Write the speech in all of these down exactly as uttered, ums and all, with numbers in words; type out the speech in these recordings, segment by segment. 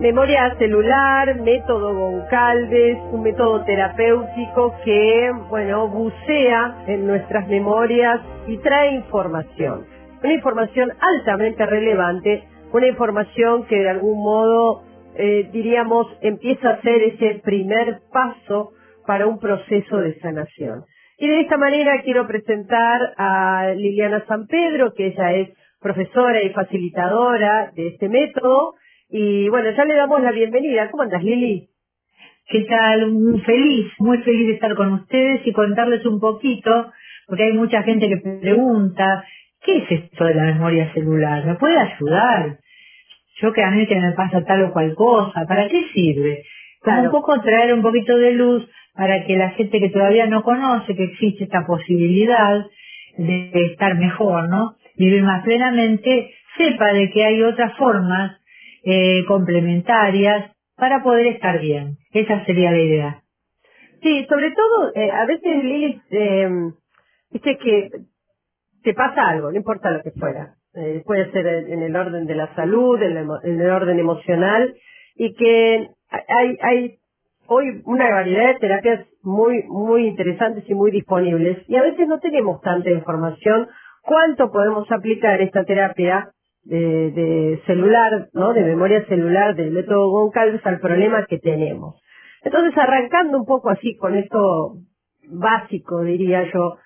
Memoria celular, método Goncalves, un método terapéutico que, bueno, bucea en nuestras memorias y trae información. Una información altamente relevante, una información que de algún modo, eh, diríamos, empieza a ser ese primer paso para un proceso de sanación. Y de esta manera quiero presentar a Liliana San Pedro, que ella es profesora y facilitadora de este método. Y bueno, ya le damos la bienvenida. ¿Cómo andas, Lili? ¿Qué tal? Muy feliz, muy feliz de estar con ustedes y contarles un poquito, porque hay mucha gente que pregunta, ¿qué es esto de la memoria celular? ¿Me puede ayudar? Yo que a mí que me pasa tal o cual cosa, ¿para qué sirve? Como Claro. un poco traer un poquito de luz para que la gente que todavía no conoce que existe esta posibilidad de estar mejor, ¿no? Vivir más plenamente, sepa de que hay otras formas eh, complementarias para poder estar bien. Esa sería la idea. Sí, sobre todo, eh, a veces, Lili, eh, viste que te pasa algo, no importa lo que fuera. Eh, puede ser en, en el orden de la salud, en, la emo- en el orden emocional, y que hay, hay hoy una variedad de terapias muy, muy interesantes y muy disponibles, y a veces no tenemos tanta información cuánto podemos aplicar esta terapia de, de celular, ¿no? De memoria celular del método Goncalves al problema que tenemos. Entonces, arrancando un poco así con esto básico, diría yo,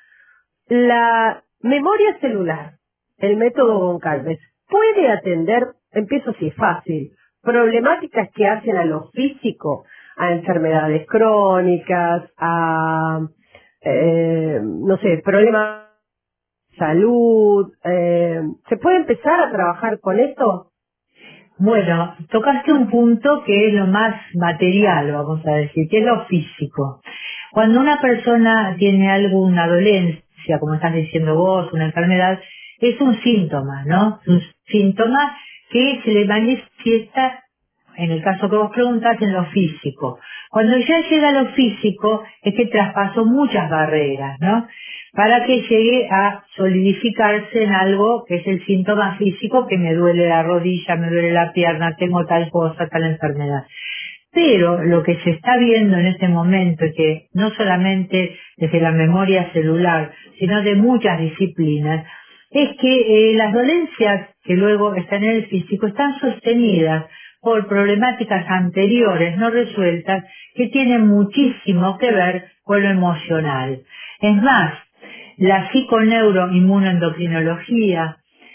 la memoria celular, el método Goncalves, puede atender, empiezo así, fácil, problemáticas que hacen a lo físico, a enfermedades crónicas, a, eh, no sé, problemas de salud. Eh, ¿se puede empezar a trabajar con esto? Bueno, tocaste un punto que es lo más material, vamos a decir, que es lo físico. Cuando una persona tiene alguna dolencia, como estás diciendo vos, una enfermedad, es un síntoma, ¿no? Un síntoma que se le manifiesta, en el caso que vos preguntás, en lo físico. Cuando ya llega a lo físico, es que traspasó muchas barreras, ¿no? Para que llegue a solidificarse en algo que es el síntoma físico, que me duele la rodilla, me duele la pierna, tengo tal cosa, tal enfermedad. Pero lo que se está viendo en este momento, y que no solamente desde la memoria celular, sino de muchas disciplinas, es que eh, las dolencias que luego están en el físico están sostenidas por problemáticas anteriores no resueltas que tienen muchísimo que ver con lo emocional. Es más, la psiconeuroinmunoendocrinología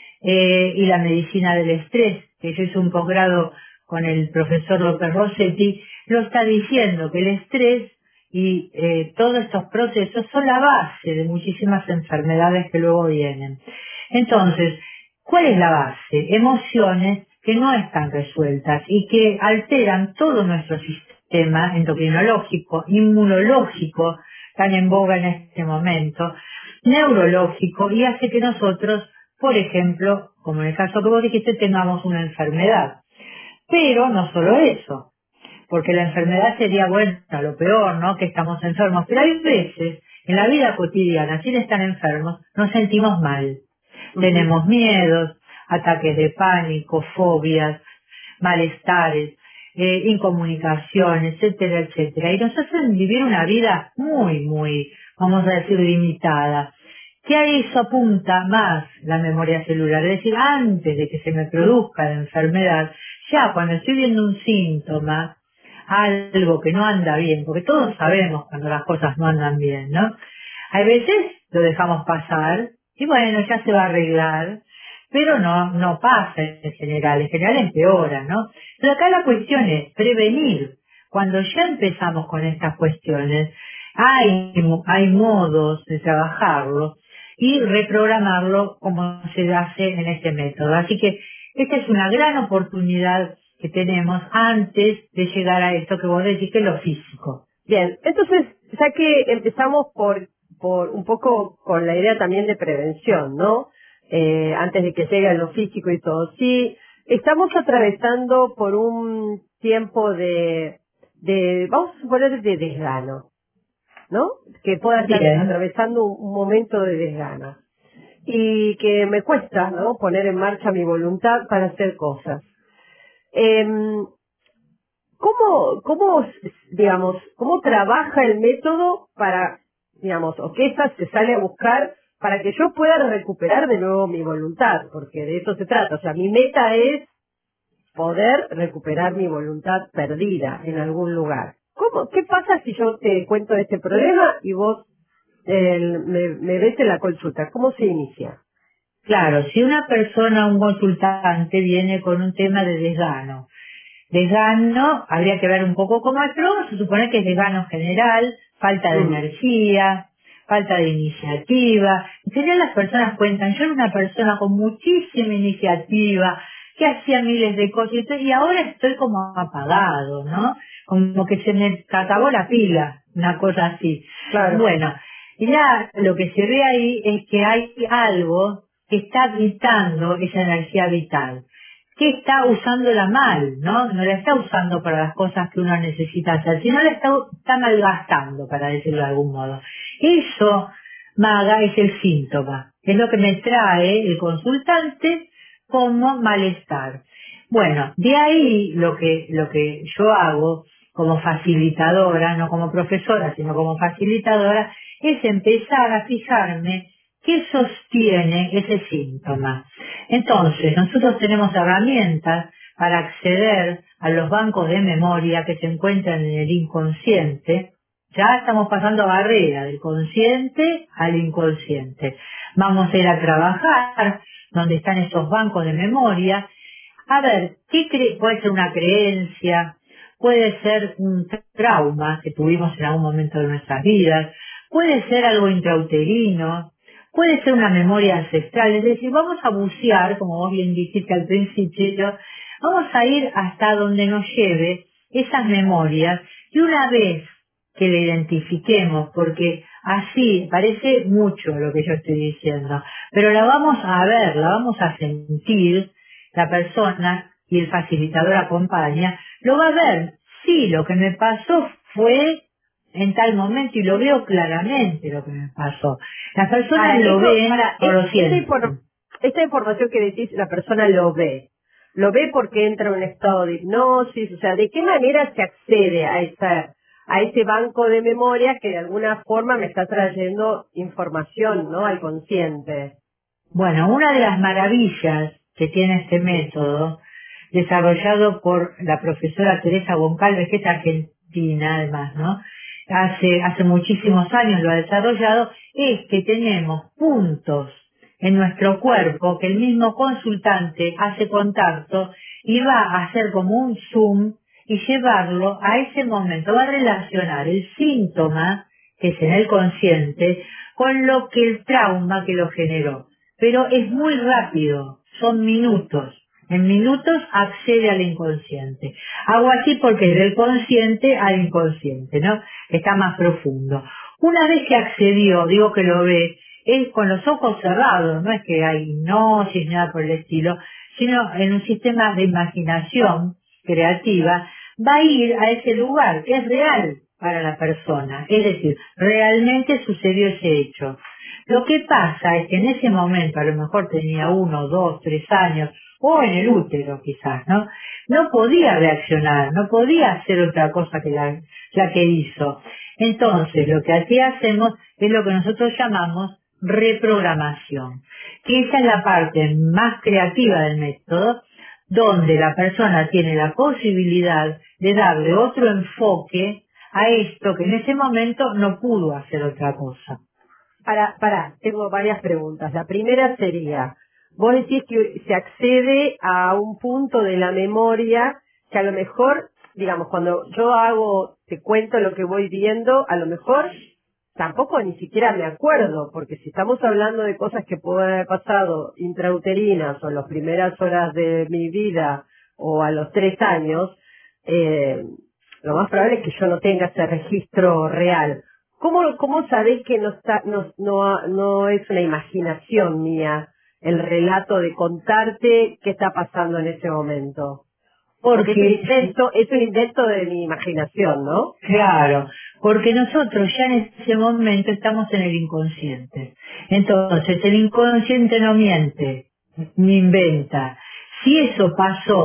eh, y la medicina del estrés, que yo hice un posgrado con el profesor López Rossetti, lo está diciendo, que el estrés y eh, todos estos procesos son la base de muchísimas enfermedades que luego vienen. Entonces, ¿cuál es la base? Emociones que no están resueltas y que alteran todo nuestro sistema endocrinológico, inmunológico, tan en boga en este momento, neurológico, y hace que nosotros, por ejemplo, como en el caso que vos dijiste, tengamos una enfermedad. Pero no solo eso, porque la enfermedad sería, bueno, lo peor, ¿no? Que estamos enfermos. Pero hay veces, en la vida cotidiana, sin estar enfermos, nos sentimos mal. Uh-huh. Tenemos miedos, ataques de pánico, fobias, malestares, eh, incomunicación, etcétera, etcétera. Y nos hacen vivir una vida muy, muy, vamos a decir, limitada. Que a eso apunta más la memoria celular. Es decir, antes de que se me produzca la enfermedad, ya cuando estoy viendo un síntoma, algo que no anda bien, porque todos sabemos cuando las cosas no andan bien, ¿no? Hay veces lo dejamos pasar y bueno, ya se va a arreglar, pero no, no pasa en general, en general empeora, ¿no? Pero acá la cuestión es prevenir. Cuando ya empezamos con estas cuestiones, hay, hay modos de trabajarlo y reprogramarlo como se hace en este método. Así que esta es una gran oportunidad que tenemos antes de llegar a esto que vos decís, que es lo físico. Bien, entonces, ya que empezamos por, por un poco con la idea también de prevención, ¿no? Eh, antes de que llegue a lo físico y todo. Sí, estamos atravesando por un tiempo de, de, vamos a suponer, de desgano, ¿no? Que pueda estar Bien. atravesando un, un momento de desgano. Y que me cuesta, ¿no? Poner en marcha mi voluntad para hacer cosas. Em, ¿cómo, cómo, digamos, cómo trabaja el método para, digamos, o qué esta se sale a buscar para que yo pueda recuperar de nuevo mi voluntad? Porque de eso se trata. O sea, mi meta es poder recuperar mi voluntad perdida en algún lugar. ¿Cómo? ¿Qué pasa si yo te cuento este problema y vos eh, me, me ves en la consulta? ¿Cómo se inicia? Claro, si una persona, un consultante, viene con un tema de desgano, desgano, habría que ver un poco cómo es, pero se supone que es desgano general, falta de Mm, energía, falta de iniciativa. En general las personas cuentan, yo era una persona con muchísima iniciativa, que hacía miles de cosas, y estoy- y ahora estoy como apagado, ¿no? Como que se me acabó la pila, una cosa así. claro. Bueno, ya lo que se ve ahí es que hay algo que está quitando esa energía vital, que está usándola mal, ¿no? No la está usando para las cosas que uno necesita hacer, sino la está, está malgastando, para decirlo de algún modo. Eso, Maga, es el síntoma, es lo que me trae el consultante como malestar. Bueno, de ahí lo que, lo que yo hago como facilitadora, no como profesora, sino como facilitadora, es empezar a fijarme qué sostiene ese síntoma. Entonces, nosotros tenemos herramientas para acceder a los bancos de memoria que se encuentran en el inconsciente. Ya estamos pasando barrera del consciente al inconsciente. Vamos a ir a trabajar donde están esos bancos de memoria. A ver, ¿qué cre- puede ser una creencia? Puede ser un trauma que tuvimos en algún momento de nuestras vidas. Puede ser algo intrauterino. Puede ser una memoria ancestral. Es decir, vamos a bucear, como vos bien dijiste al principio, vamos a ir hasta donde nos lleve esas memorias y una vez que le identifiquemos, porque así parece mucho lo que yo estoy diciendo, pero la vamos a ver, la vamos a sentir, la persona y el facilitador acompaña, lo va a ver. Sí, lo que me pasó fue en tal momento y lo veo claramente lo que me pasó. Las personas Ahora, lo eso, ven para, o es- lo esta, sienten. infor- esta información que decís, la persona lo ve. Lo ve porque entra en un estado de hipnosis, o sea, ¿de qué manera se accede a esa, a ese banco de memoria que de alguna forma me está trayendo información, ¿no? Al consciente. Bueno, una de las maravillas que tiene este método, desarrollado por la profesora Teresa Goncalves, que es argentina además, ¿no? Hace, hace muchísimos años lo ha desarrollado, es que tenemos puntos en nuestro cuerpo que el mismo consultante hace contacto y va a hacer como un zoom y llevarlo a ese momento, va a relacionar el síntoma, que es en el consciente, con lo que el trauma que lo generó. Pero es muy rápido, son minutos. En minutos accede al inconsciente. Hago así porque es del consciente al inconsciente, ¿no? Está más profundo. Una vez que accedió, digo que lo ve, es con los ojos cerrados, no es que hay hipnosis, nada por el estilo, sino en un sistema de imaginación creativa, va a ir a ese lugar que es real para la persona. Es decir, realmente sucedió ese hecho. Lo que pasa es que en ese momento, a lo mejor tenía uno, dos, tres años, o en el útero quizás, ¿no? No podía reaccionar, no podía hacer otra cosa que la, la que hizo. Entonces, lo que aquí hacemos es lo que nosotros llamamos reprogramación, que esa es la parte más creativa del método, donde la persona tiene la posibilidad de darle otro enfoque a esto que en ese momento no pudo hacer otra cosa. Para, para, tengo varias preguntas. La primera sería, vos decís que se accede a un punto de la memoria que a lo mejor, digamos, cuando yo hago, te cuento lo que voy viendo, a lo mejor tampoco ni siquiera me acuerdo, porque si estamos hablando de cosas que pueden haber pasado intrauterinas o en las primeras horas de mi vida o a los tres años, eh, lo más probable es que yo no tenga ese registro real. ¿Cómo, cómo sabés que no está, no, no, no es una imaginación mía el relato de contarte qué está pasando en ese momento? Porque es un Porque, invento, es un invento de mi imaginación, ¿no? claro, porque nosotros ya en ese momento estamos en el inconsciente. Entonces, el inconsciente no miente, ni inventa. Si eso pasó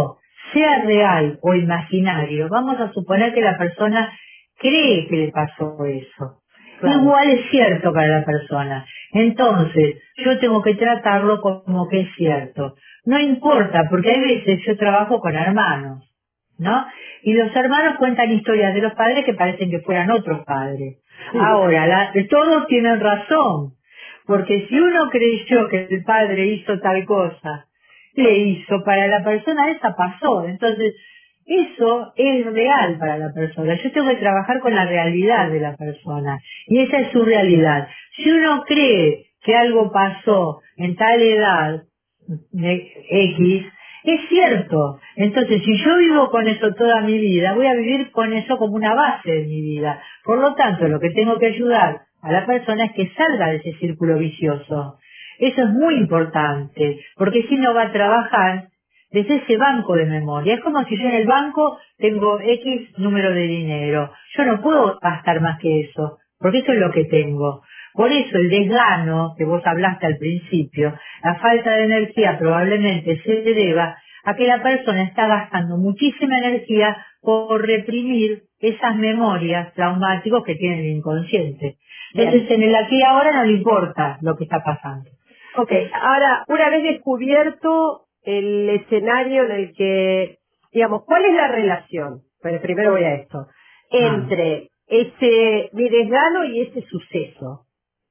sea real o imaginario, vamos a suponer que la persona cree que le pasó eso. Claro. Igual es cierto para la persona. Entonces, yo tengo que tratarlo como que es cierto. No importa, porque hay veces yo trabajo con hermanos, ¿no? Y los hermanos cuentan historias de los padres que parecen que fueran otros padres. Sí. Ahora, la- todos tienen razón, porque si uno creyó que el padre hizo tal cosa, le hizo, para la persona esa pasó. Entonces, eso es real para la persona. Yo tengo que trabajar con la realidad de la persona. Y esa es su realidad. Si uno cree que algo pasó en tal edad, de X, es cierto. Entonces, si yo vivo con eso toda mi vida, voy a vivir con eso como una base de mi vida. Por lo tanto, lo que tengo que ayudar a la persona es que salga de ese círculo vicioso. Eso es muy importante, porque si no va a trabajar desde ese banco de memoria. Es como si yo en el banco tengo X número de dinero. Yo no puedo gastar más que eso, porque eso es lo que tengo. Por eso el desgano que vos hablaste al principio, la falta de energía probablemente se deba a que la persona está gastando muchísima energía por reprimir esas memorias traumáticas que tiene el inconsciente. Entonces en el aquí y ahora no le importa lo que está pasando. Ok, ahora, una vez descubierto el escenario en el que, digamos, ¿cuál es la relación? Pero primero voy a esto. Ah. Entre ese, mi desgano y ese suceso.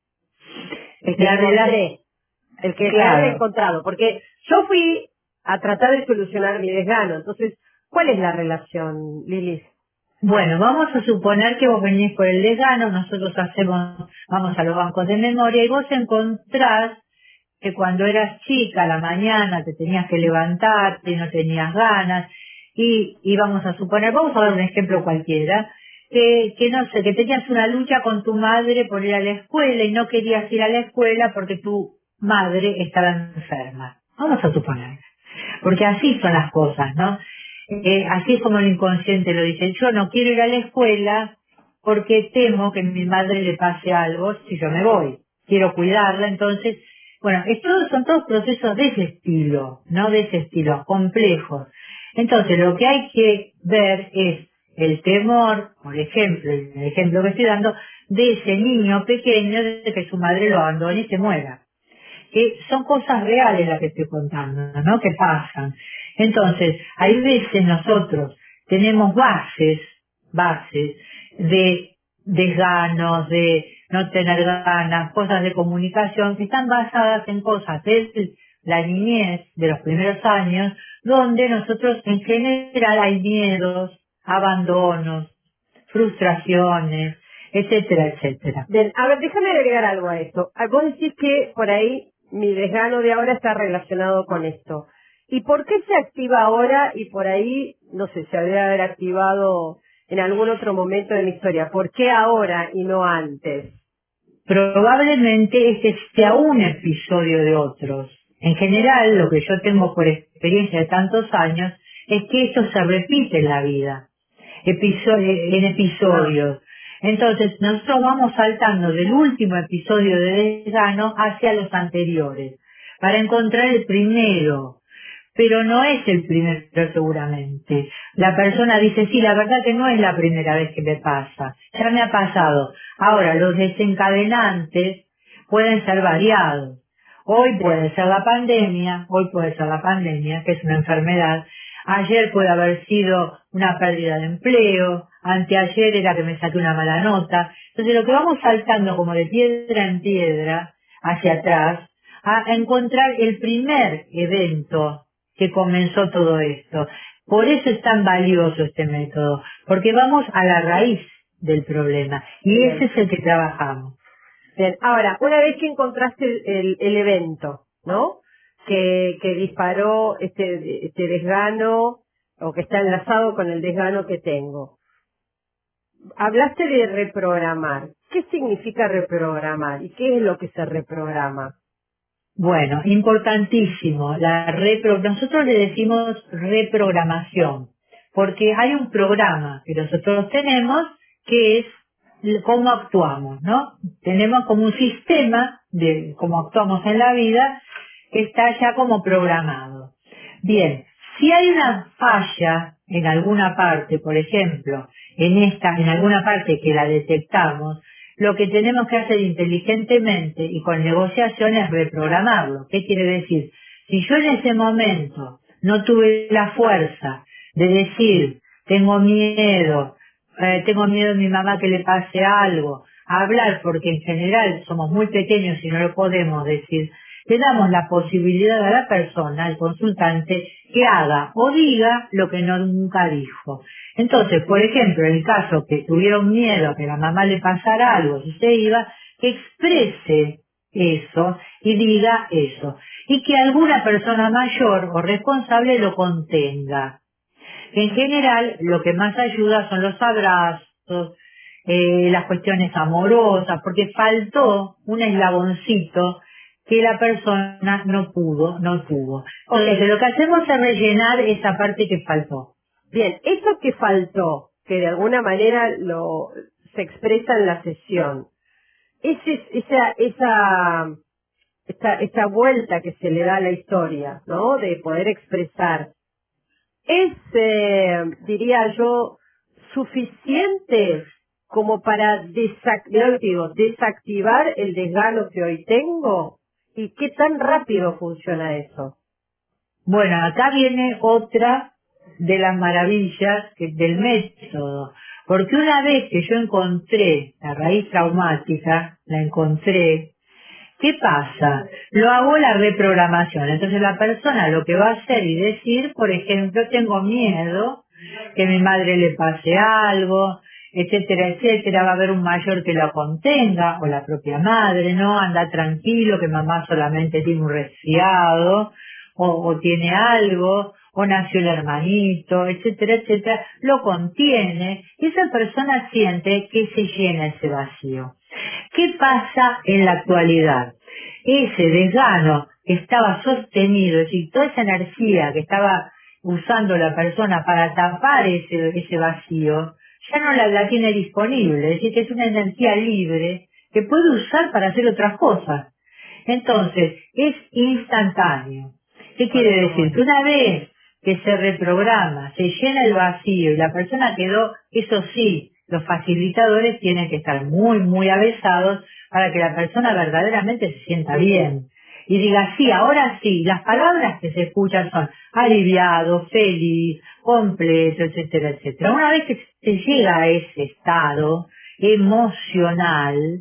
El que La relación, encontré. El que me haya claro. encontrado. Porque yo fui a tratar de solucionar mi desgano. Entonces, ¿cuál es la relación, Lili? Bueno, vamos a suponer que vos venís por el desgano, nosotros hacemos, vamos a los bancos de memoria y vos encontrás que cuando eras chica a la mañana te tenías que levantarte, no tenías ganas, y, y vamos a suponer, vamos a dar un ejemplo cualquiera, que, que no sé, que tenías una lucha con tu madre por ir a la escuela y no querías ir a la escuela porque tu madre estaba enferma. Vamos a suponer. Porque así son las cosas, ¿no? Eh, así es como el inconsciente lo dice. Yo no quiero ir a la escuela porque temo que a mi madre le pase algo si yo me voy. Quiero cuidarla, entonces, bueno, estos son todos procesos de ese estilo, no de ese estilo, complejos. Entonces, lo que hay que ver es el temor, por ejemplo, el ejemplo que estoy dando, de ese niño pequeño de que su madre lo abandone y se muera. Que son cosas reales las que estoy contando, ¿no? Que pasan. Entonces, hay veces nosotros tenemos bases, bases de desganos, de no tener ganas, cosas de comunicación que están basadas en cosas de la niñez, de los primeros años, donde nosotros en general hay miedos, abandonos, frustraciones, etcétera, etcétera. Bien, a ver, déjame agregar algo a esto. Ah, Vos decís que por ahí mi desgano de ahora está relacionado con esto. ¿Y por qué se activa ahora y por ahí, no sé, se habría haber activado en algún otro momento de mi historia? ¿Por qué ahora y no antes? Probablemente este sea un episodio de otros. En general, lo que yo tengo por experiencia de tantos años es que esto se repite en la vida, episo- en episodios. Entonces, nosotros vamos saltando del último episodio de desgano hacia los anteriores, para encontrar el primero. Pero no es el primero seguramente. La persona dice, sí, la verdad que no es la primera vez que me pasa. Ya me ha pasado. Ahora, los desencadenantes pueden ser variados. Hoy puede ser la pandemia, hoy puede ser la pandemia, que es una enfermedad. Ayer puede haber sido una pérdida de empleo. Anteayer era que me saqué una mala nota. Entonces, lo que vamos saltando como de piedra en piedra hacia atrás, a encontrar el primer evento que comenzó todo esto. Por eso es tan valioso este método, porque vamos a la raíz del problema y Bien. ese es el que trabajamos. Bien, ahora, una vez que encontraste el, el- el evento, ¿no? Que, que disparó este, este desgano o que está enlazado con el desgano que tengo. Hablaste de reprogramar. ¿Qué significa reprogramar? ¿Y qué es lo que se reprograma? Bueno, importantísimo, la repro- nosotros le decimos reprogramación, porque hay un programa que nosotros tenemos que es l- cómo actuamos, ¿no? Tenemos como un sistema de cómo actuamos en la vida que está ya como programado. Bien, Si hay una falla en alguna parte, por ejemplo, en esta, en alguna parte que la detectamos, lo que tenemos que hacer inteligentemente y con negociación es reprogramarlo. ¿Qué quiere decir? Si yo en ese momento no tuve la fuerza de decir, tengo miedo, eh, tengo miedo a mi mamá que le pase algo, a hablar, porque en general somos muy pequeños y no lo podemos decir, le damos la posibilidad a la persona, al consultante, que haga o diga lo que no nunca dijo. Entonces, por ejemplo, en el caso que tuvieron miedo a que la mamá le pasara algo si se iba, que exprese eso y diga eso. Y que alguna persona mayor o responsable lo contenga. En general, lo que más ayuda son los abrazos, eh, las cuestiones amorosas, porque faltó un eslaboncito que la persona no pudo, no tuvo. Entonces, Ok, lo que hacemos es rellenar esa parte que faltó. bien, eso que faltó, que de alguna manera lo se expresa en la sesión, ese, esa, esa, esta, esta vuelta que se le da a la historia, ¿no? De poder expresar, es, eh, diría yo, suficiente como para desac- digo, desactivar el desgano que hoy tengo. ¿Y qué tan rápido funciona eso? Bueno, acá viene otra de las maravillas que- del método, porque una vez que yo encontré la raíz traumática, la encontré, ¿qué pasa? Lo hago la reprogramación. Entonces la persona lo que va a hacer y decir, por ejemplo, tengo miedo que a mi madre le pase algo, etcétera, etcétera, va a haber un mayor que lo contenga, o la propia madre, ¿no? Anda tranquilo, que mamá solamente tiene un resfriado, o, o tiene algo, o nació el hermanito, etcétera, etcétera, lo contiene, y esa persona siente que se llena ese vacío. ¿Qué pasa en la actualidad? Ese desgano que estaba sostenido, es decir, toda esa energía que estaba usando la persona para tapar ese, ese vacío, ya no la, la tiene disponible, es decir, que es una energía libre que puede usar para hacer otras cosas. Entonces, es instantáneo. ¿Qué Ah, quiere qué decir? bueno. Que una vez que se reprograma, se llena el vacío y la persona quedó, eso sí, los facilitadores tienen que estar muy, muy avesados para que la persona verdaderamente se sienta bien. Y diga, sí, ahora sí, las palabras que se escuchan son aliviado, feliz, completo, etcétera, etcétera. Una vez que se llega a ese estado emocional,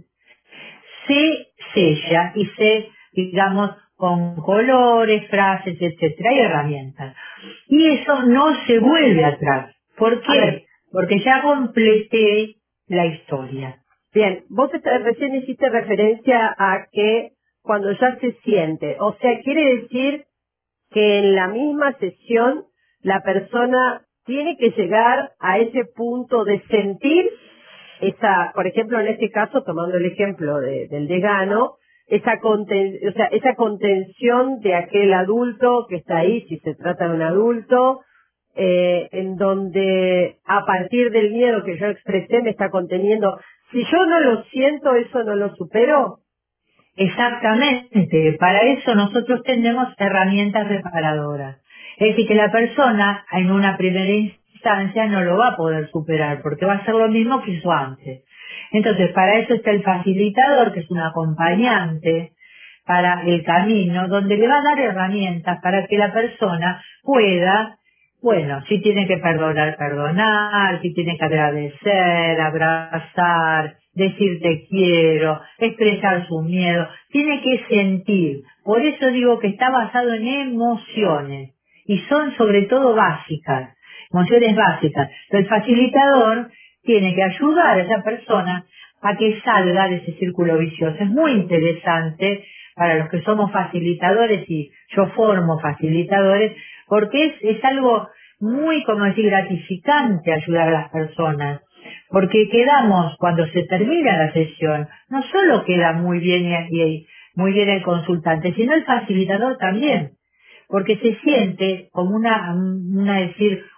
se sella y se, digamos, con colores, frases, etcétera, y herramientas. Y eso no se vuelve atrás. ¿Por A ver, qué? Porque ya completé la historia. bien, vos esta- recién hiciste referencia a que cuando ya se siente, o sea, quiere decir que en la misma sesión la persona tiene que llegar a ese punto de sentir esa, por ejemplo, en este caso, tomando el ejemplo de- del desgano, esa conten, o sea, esa contención de aquel adulto que está ahí, si se trata de un adulto, eh, en donde a partir del miedo que yo expresé me está conteniendo. Si yo no lo siento, eso no lo supero. Exactamente, para eso nosotros tenemos herramientas reparadoras. Es decir, que la persona en una primera instancia no lo va a poder superar porque va a ser lo mismo que hizo antes. Entonces, para eso está el facilitador, que es un acompañante para el camino, donde le va a dar herramientas para que la persona pueda, bueno, si tiene que perdonar, perdonar, si tiene que agradecer, abrazar, decir te quiero, expresar su miedo, tiene que sentir. Por eso digo que está basado en emociones y son sobre todo básicas, emociones básicas. El facilitador tiene que ayudar a esa persona a que salga de ese círculo vicioso. Es muy interesante para los que somos facilitadores y yo formo facilitadores porque es, es algo muy, como decir, gratificante ayudar a las personas. Porque quedamos, cuando se termina la sesión, no solo queda muy bien y, y muy bien el consultante, sino el facilitador también porque se siente como una, una decir,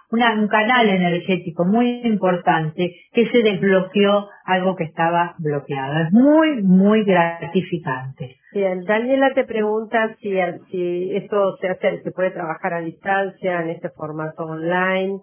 una, un canal energético muy importante que se desbloqueó algo que estaba bloqueado. Es muy, muy gratificante. Bien, Daniela te pregunta si, si esto se hace, se puede trabajar a distancia en este formato online.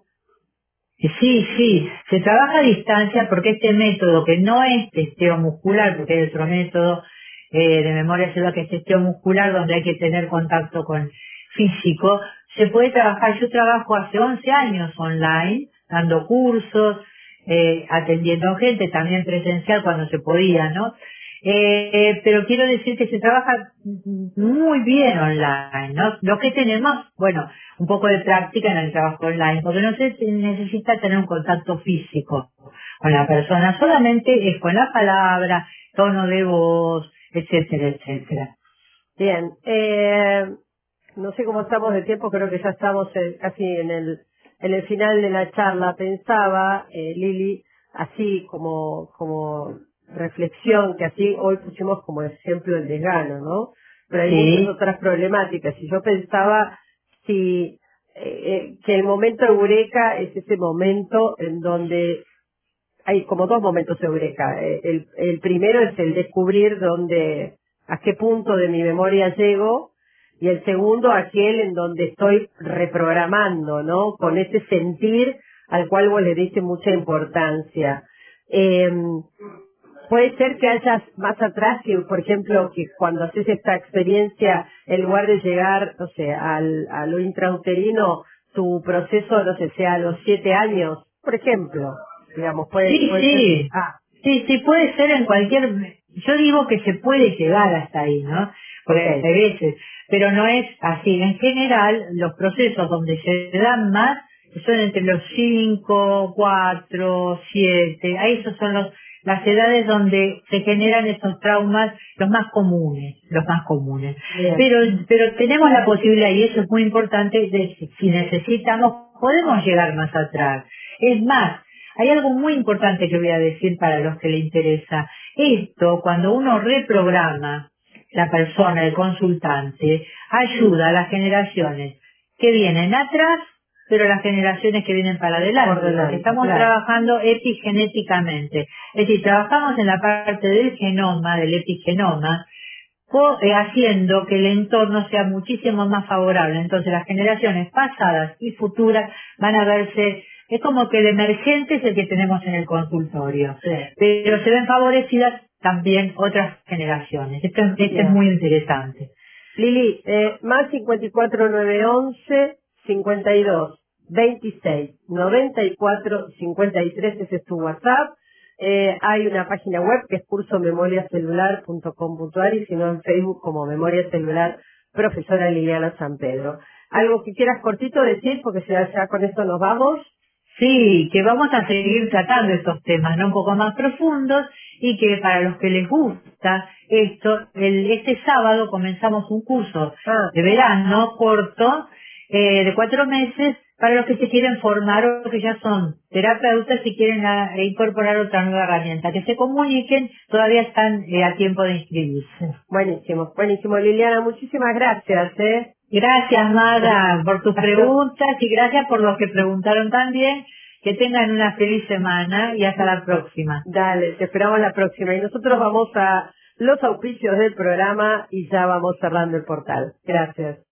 Sí, sí, se trabaja a distancia porque este método, que no es testeo muscular, porque hay otro método eh, de memoria celular que es testeo muscular, donde hay que tener contacto con físico, se puede trabajar. Yo trabajo hace once años online, dando cursos, eh, atendiendo gente, también presencial cuando se podía, ¿no? Eh, pero quiero decir que se trabaja muy bien online, ¿no? Lo que tenemos, bueno, un poco de práctica en el trabajo online, porque no se necesita tener un contacto físico con la persona, solamente es con la palabra, tono de voz, etcétera, etcétera. Bien, eh, no sé cómo estamos de tiempo, creo que ya estamos en- casi en el, en el final de la charla. Pensaba, eh, Lili, así como, como reflexión, que así hoy pusimos como ejemplo el desgano, ¿no? Pero hay muchas Sí, otras problemáticas. Y yo pensaba si eh, eh, que el momento eureka es ese momento en donde hay como dos momentos eureka. Eh, El, el primero es el descubrir dónde, a qué punto de mi memoria llego, y el segundo aquel en donde estoy reprogramando, ¿no? Con ese sentir al cual vos le diste mucha importancia. Eh, Puede ser que hayas más atrás, que por ejemplo, que cuando haces esta experiencia, en lugar de llegar, no sé, al, a lo intrauterino, tu proceso, no sé, sea a los siete años, por ejemplo, digamos, puede, sí, puede ser, sí, ah, sí, sí, puede ser en cualquier, yo digo que se puede llegar hasta ahí, ¿no? Porque ok, hay veces, pero no es así. En general, los procesos donde se dan más son entre los cinco, cuatro, siete, ahí esos son los, las edades donde se generan esos traumas, los más comunes, los más comunes. bien, Pero, pero tenemos la posibilidad, y eso es muy importante, de si necesitamos, podemos llegar más atrás. Es más, hay algo muy importante que voy a decir para los que le interesa. Esto, cuando uno reprograma la persona, el consultante, ayuda a las generaciones que vienen atrás, pero las generaciones que vienen para por adelante, porque delante, estamos claro, trabajando epigenéticamente. Es decir, trabajamos en la parte del genoma, del epigenoma, co- eh, haciendo que el entorno sea muchísimo más favorable. Entonces las generaciones pasadas y futuras van a verse, es como que el emergente es el que tenemos en el consultorio, sí, pero se ven favorecidas también otras generaciones. Esto, es- esto es bien. muy interesante. Lili, eh, más cincuenta y cuatro nueve once cincuenta y dos veintiséis noventa y cuatro cincuenta y tres, ese es tu WhatsApp. Eh, hay una página web que es curso memoria celular punto com punto a r, y si no en Facebook como Memoria Celular Profesora Liliana San Pedro. ¿Algo que quieras cortito decir? Porque ya, ya con esto nos vamos. Sí, que vamos a seguir tratando estos temas, ¿no? Un poco más profundos, y que para los que les gusta esto, el, este sábado comenzamos un curso Ah, de verano corto, eh, de cuatro meses, para los que se quieren formar o que ya son terapeutas y quieren ah, incorporar otra nueva herramienta. Que se comuniquen, todavía están eh, a tiempo de inscribirse. buenísimo, buenísimo, Liliana, muchísimas gracias, ¿eh? Gracias, Mara, por tus Hasta- preguntas, y gracias por los que preguntaron también. Que tengan una feliz semana y hasta la próxima. Dale, te esperamos la próxima. Y nosotros vamos a los auspicios del programa y ya vamos cerrando el portal. Gracias.